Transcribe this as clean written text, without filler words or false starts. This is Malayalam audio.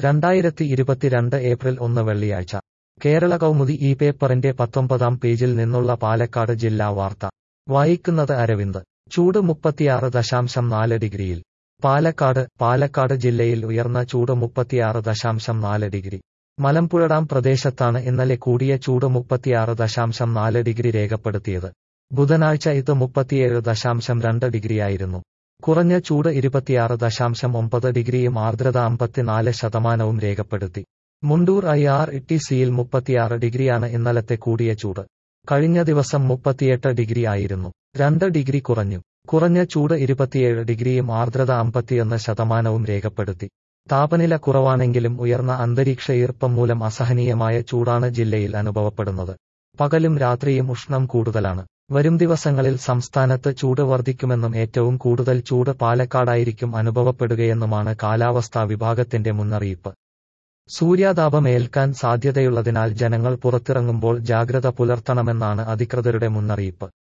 2022 ഏപ്രിൽ 1 വെള്ളിയാഴ്ച കേരള കൗമുദി ഈ പേപ്പറിന്റെ 19-ാം പേജിൽ നിന്നുള്ള പാലക്കാട് ജില്ലാ വാർത്ത വായിക്കുന്നത് അരവിന്ദ്. ചൂട് 36.4 ഡിഗ്രിയിൽ. പാലക്കാട് ജില്ലയിൽ ഉയർന്ന ചൂട് 36.4 ഡിഗ്രി. മലമ്പുഴ ഡാം പ്രദേശത്താണ് ഇന്നലെ കൂടിയ ചൂട് 36.4 ഡിഗ്രി രേഖപ്പെടുത്തിയത്. ബുധനാഴ്ച ഇത് 37.2 ഡിഗ്രിയായിരുന്നു. കുറഞ്ഞ ചൂട് 26.9 ഡിഗ്രിയും ആർദ്രത 54% രേഖപ്പെടുത്തി. മുണ്ടൂർ IRTCയിൽ 36 ഡിഗ്രിയാണ് ഇന്നലത്തെ കൂടിയ ചൂട്. കഴിഞ്ഞ ദിവസം 38 ഡിഗ്രി ആയിരുന്നു. 2 ഡിഗ്രി കുറഞ്ഞു. കുറഞ്ഞ ചൂട് 27 ഡിഗ്രിയും ആർദ്രത 51% രേഖപ്പെടുത്തി. താപനില കുറവാണെങ്കിലും ഉയർന്ന അന്തരീക്ഷ ഈർപ്പം മൂലം അസഹനീയമായ ചൂടാണ് ജില്ലയിൽ അനുഭവപ്പെടുന്നത്. പകലും രാത്രിയും ഉഷ്ണം കൂടുതലാണ്. വരും ദിവസങ്ങളിൽ സംസ്ഥാനത്ത് ചൂട് വർദ്ധിക്കുമെന്നും ഏറ്റവും കൂടുതൽ ചൂട് പാലക്കാടായിരിക്കും അനുഭവപ്പെടുകയെന്നുമാണ് കാലാവസ്ഥാ വിഭാഗത്തിന്റെ മുന്നറിയിപ്പ്. സൂര്യാതാപം ഏൽക്കാൻ സാധ്യതയുള്ളതിനാൽ ജനങ്ങൾ പുറത്തിറങ്ങുമ്പോൾ ജാഗ്രത പുലർത്തണമെന്നാണ് അധികൃതരുടെ മുന്നറിയിപ്പ്.